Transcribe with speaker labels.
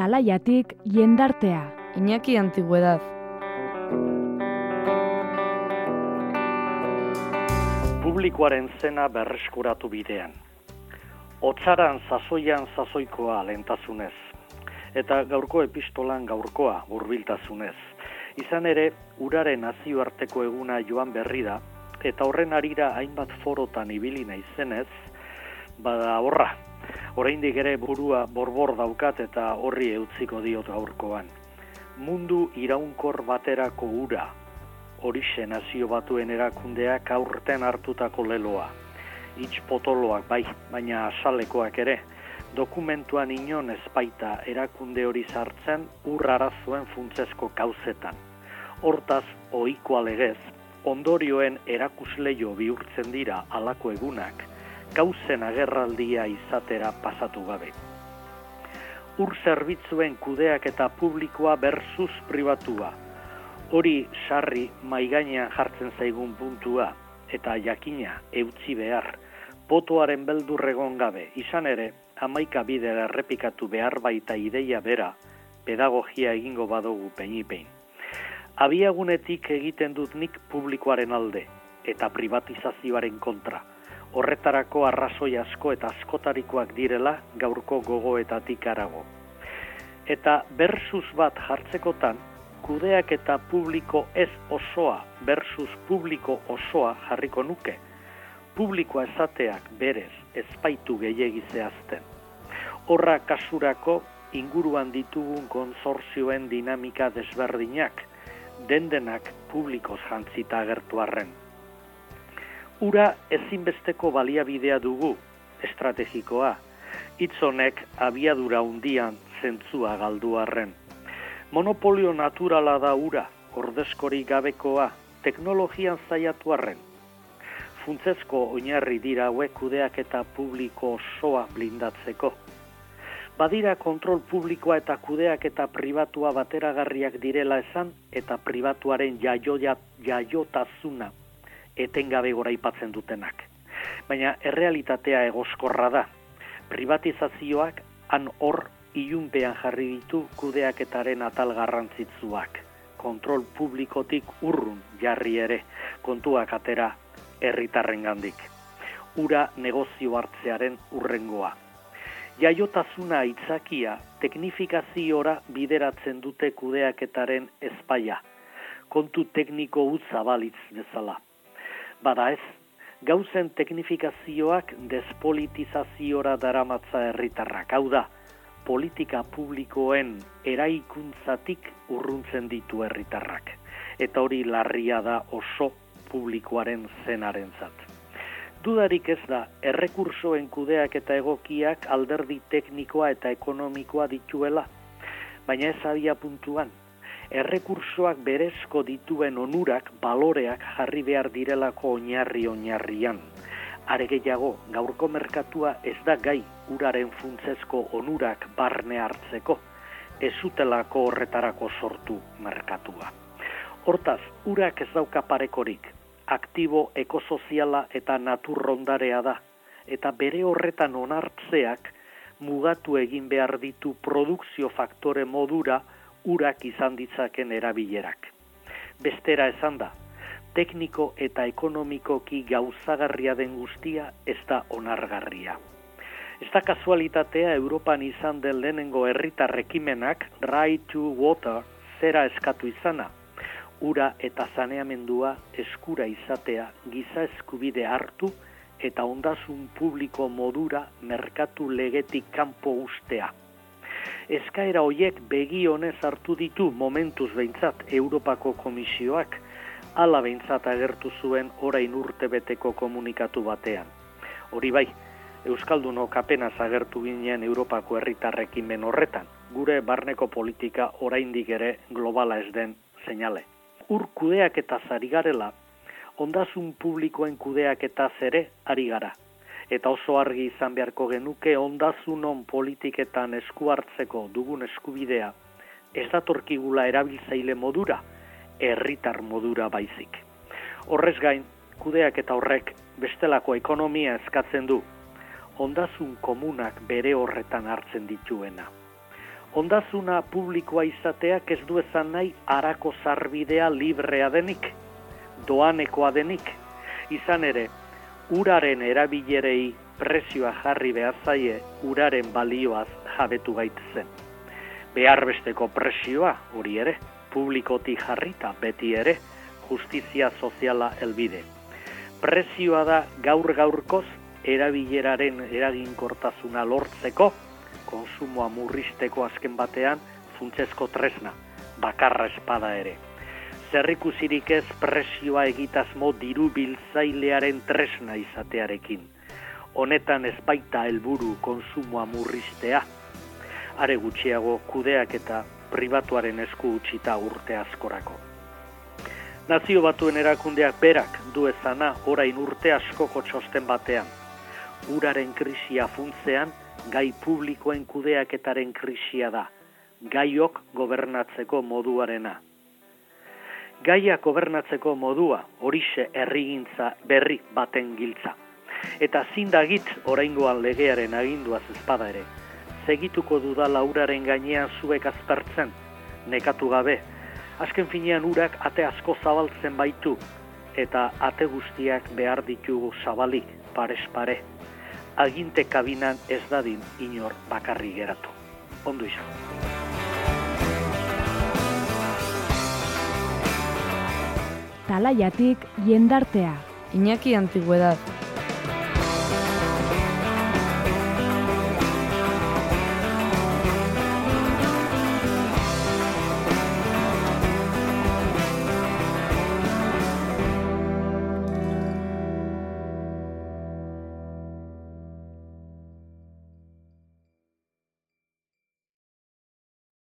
Speaker 1: Alaiatik jendartea.
Speaker 2: Iñaki Antigüedad.
Speaker 3: Publikoaren zena berreskuratu bidean. Otsaran sasoian sasoikoa lehentasunez. Eta gaurko epistolan gaurkoa hurbiltasunez. Izan ere, uraren nazioarteko eguna joan berri da, eta horren harira hainbat forotan ibili naizenez, bada horra. Oraindik ere burua borbor daukat eta horri eutziko diot gaurkoan. Mundu iraunkor baterako ura, horixe Nazio Batuen erakundeak aurten hartutako leloa. Hitz potoloak bai, baina asalekoak ere, dokumentuan inon ez baita erakunde hori sartzen arazoen funtsezko kauzetan. Hortaz, ohikoa legez, ondorioen erakusleio bihurtzen dira halako egunak, gauzen agerraldia izatera pasatu gabe. Ur zerbitzuen kudeaketa publikoa versus pribatua. Hori sarri maigainean jartzen zaigun puntua, eta jakina eutzi behar, botoaren beldurregon gabe, izan ere, 11 bidera errepikatu behar baita ideia bera, pedagogia egingo badugu peinipein. Abiagunetik egiten dut nik publikoaren alde, eta privatizazioaren kontra. Horretarako arrazoi asko eta askotarikoak direla gaurko gogoetatik harago. Eta versus bat jartzekotan, kudeak eta publiko ez osoa versus publiko osoa jarriko nuke. Publikoa esateak berez ezpaitu gehiegi zehazten. Horra kasurako inguruan ditugun konsortzioen dinamika desberdinak, dendenak publikoz jantzita agertu arren. Ura ezinbesteko baliabidea dugu, estrategikoa, hitz honek abiadura hundian zentzua galdu arren. Monopolio naturala da ura, ordezkorik gabekoa, teknologian zaiatu arren. Funtsezko oinarri dira hauek kudeaketa publiko osoa blindatzeko. Badira kontrol publikoa eta kudeaketa pribatua bateragarriak direla esan eta pribatuaren jaiotasuna etengabe goraipatzen dutenak. Baina errealitatea egoskorra da. Privatizazioak han hor ilunpean jarri ditu kudeaketaren atal garrantzitsuak. Kontrol publikotik urrun jarri ere, kontuak atera herritarrengandik. Ura negozio hartzearen urrengoa. Jaiotasuna aitzakia teknifikaziora bideratzen dute kudeaketaren ezpaia. Kontu tekniko hutsa balitz bezala. Bada ez, gauzen teknifikazioak despolitizaziora daramatza herritarrak. Hau da, politika publikoen eraikuntzatik urruntzen ditu herritarrak. Eta hori larria da oso publikoaren zenarentzat. Dudarik ez da, errekursoen kudeak eta egokiak alderdi teknikoa eta ekonomikoa dituela, baina ez adia puntuan. Errekursoak berezko dituen onurak, baloreak jarri behar direlako oinarrian. Are gehiago, gaurko merkatua ez da gai uraren funtsezko onurak barne hartzeko, ez zutelako horretarako sortu merkatua. Hortaz, urak ez dauka parekorik, aktibo ekosoziala eta naturrondarea da, eta bere horretan onartzeak mugatu egin behar ditu produkzio faktore modura urak izan ditzaken erabilerak. Bestera esan da, tekniko eta ekonomikoki gauzagarria den guztia ez da onargarria. Ez da kasualitatea Europan izan den lehenengo herritar ekimenak Right to Water zera eskatu izana. Ura eta saneamendua eskura izatea giza eskubide hartu eta ondasun publiko modura merkatu legetik kanpo ustea. Eskaera hoiek begi honez hartu ditu momentuz behintzat Europako Komisioak, hala behintzat agertu zuen orain urtebeteko komunikatu batean. Hori bai, Euskaldunok apenas agertu ginen Europako herritarrekimen horretan, gure barneko politika oraindik ere globala ez den seinale. Ur kudeaketaz ari garela, ondasun publikoen kudeaketaz ere ari gara. Eta oso argi izan beharko genuke ondasunon politiketan esku hartzeko dugun eskubidea ez datorkigula erabiltzaile modura, herritar modura baizik. Horrez gain, kudeaketa horrek bestelako ekonomia eskatzen du, ondasun komunak bere horretan hartzen dituena. Ondasuna publikoa izateak ez du esan nahi harako sarbidea librea denik, doanekoa denik. Izan ere, uraren erabilerei prezioa jarri behar zaie uraren balioaz jabetu gaitezen. Behar besteko presioa, hori ere, publikotik jarrita beti ere, justizia soziala helbide. Prezioa da gaur-gaurkoz erabileraren eraginkortasuna lortzeko, konsumoa murrizteko azken batean funtsezko tresna, bakarra espada ere. Zerrikusirik ez presioa egitasmo diru biltzailearen tresna izatearekin. Honetan ez baita helburu konsumoa murriztea, are gutxiago kudeak eta pribatuaren esku utzita urte askorako. Nazio Batuen erakundeak berak du ezana orain urte askoko txosten batean. Uraren krisia funtzean, gai publikoen kudeaketaren krisia da, gaiok gobernatzeko moduarena. Gaia gobernatzeko modua horixe herrigintza berri baten giltza. Eta zindagit oraingoan legearen aginduaz ezpada ere. Segituko dudala uraren gainean zuek azpertzen, nekatu gabe. Azken finean urak ate asko zabaltzen baitu, eta ate guztiak behar ditugu zabalik, parez pare. Aginte kabinan ez dadin inor bakarri geratu. Ondo izan.
Speaker 1: Talaiatik jendartea.
Speaker 2: Iñaki Antigüedad.